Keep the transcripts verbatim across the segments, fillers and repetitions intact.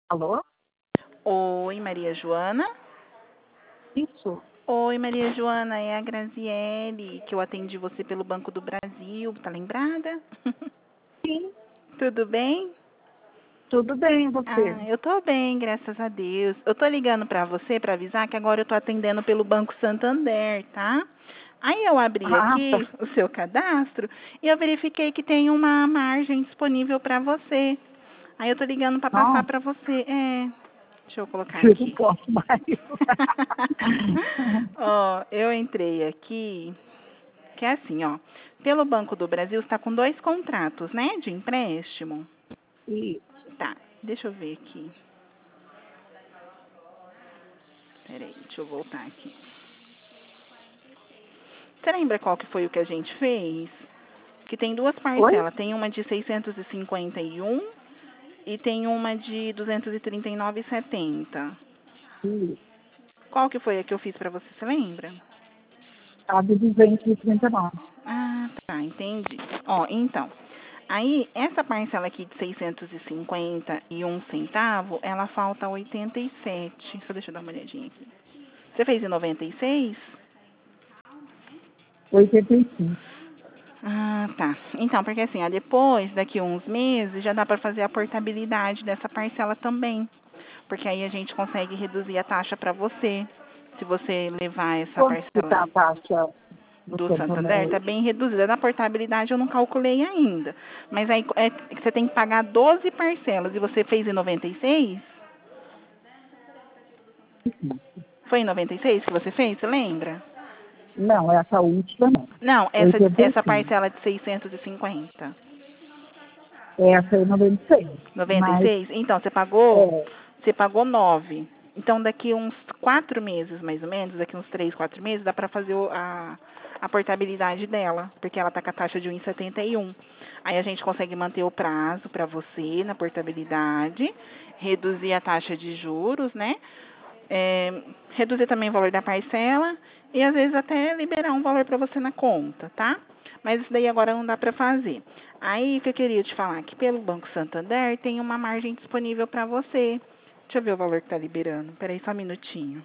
Alô? Oi, Maria Joana. Isso. Oi, Maria Joana, é a Graziele, que eu atendi você pelo Banco do Brasil, tá lembrada? Sim, Tudo bem? tudo bem, e você? Ah, eu tô bem, graças a Deus. Eu tô ligando pra você pra avisar que agora eu tô atendendo pelo Banco Santander, tá? Aí eu abri Ah, aqui tá. o seu cadastro e eu verifiquei que tem uma margem disponível pra você. Aí eu tô ligando pra passar Não, pra você. É, deixa eu colocar eu não aqui. posso mais. Ó, eu entrei aqui, que é assim, ó. Pelo Banco do Brasil está com dois contratos, né, de empréstimo. E, Tá, deixa eu ver aqui. Peraí, deixa eu voltar aqui. Você lembra qual que foi o que a gente fez? Que tem duas oi? parcelas. Tem uma de seiscentos e cinquenta e um e tem uma de duzentos e trinta e nove e setenta. E, Qual que foi a que eu fiz pra você, você lembra? a de duzentos e trinta e nove. Ah, tá, entendi. Ó, então, aí essa parcela aqui de seiscentos e cinquenta e um centavo, ela falta oitenta e sete. Só deixa eu dar uma olhadinha aqui. Você fez em noventa e seis? oitenta e cinco. Ah, tá. Então, porque assim, ó, depois, daqui uns meses, já dá para fazer a portabilidade dessa parcela também. Porque aí a gente consegue reduzir a taxa para você. Se você levar essa Quanto que parcela está a taxa do do Santander, Santander está hoje? bem reduzida. Na portabilidade eu não calculei ainda. Mas aí é, que você tem que pagar doze parcelas e você fez em noventa e seis? Foi em noventa e seis que você fez, você lembra? Não, essa última não. Não, essa, oitenta e essa cinco. parcela de seiscentos e cinquenta. Essa é noventa e seis. Mas, noventa e seis? Então, você pagou, é, você pagou nove. Então, daqui uns quatro meses, mais ou menos, daqui uns três, quatro meses, dá para fazer o- a, a portabilidade dela, porque ela tá com a taxa de um vírgula setenta e um. Aí a gente consegue manter o prazo para você na portabilidade, reduzir a taxa de juros, né? É, reduzir também o valor da parcela e às vezes até liberar um valor para você na conta, tá? Mas isso daí agora não dá para fazer. Aí que eu queria te falar que pelo Banco Santander tem uma margem disponível para você. Deixa eu ver o valor que está liberando. Peraí só um minutinho.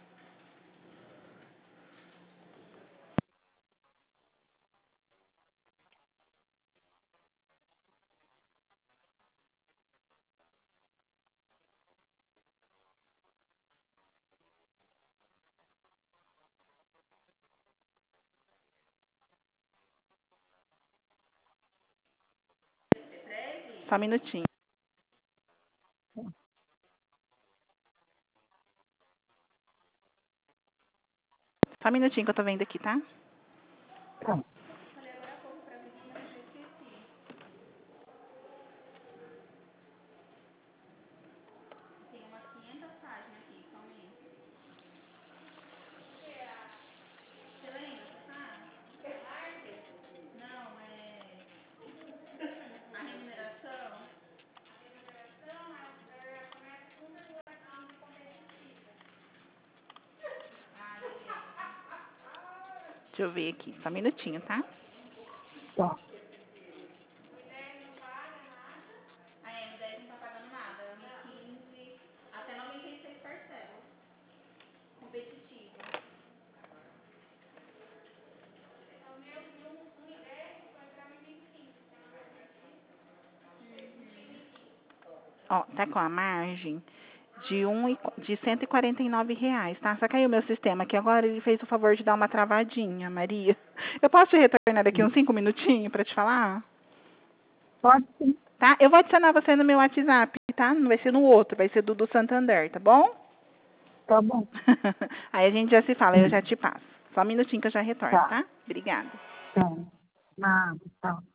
Só um minutinho. Só um minutinho que eu tô vendo aqui, tá? tá. Deixa eu ver aqui. Só um minutinho, tá? Tá. Ó, tá com a margem de, um, e qu- de cento e quarenta e nove reais, tá? Só caiu meu sistema aqui agora, ele fez o favor de dar uma travadinha, Maria. Eu posso te retornar daqui uns cinco minutinhos para te falar? Pode sim. Tá? Eu vou adicionar você no meu WhatsApp, tá? Não vai ser no outro, vai ser do do Santander, tá bom? Tá bom. Aí a gente já se fala, eu Sim. já te passo. Só um minutinho que eu já retorno, Tá. tá? Obrigada. Tá. Nada, tá.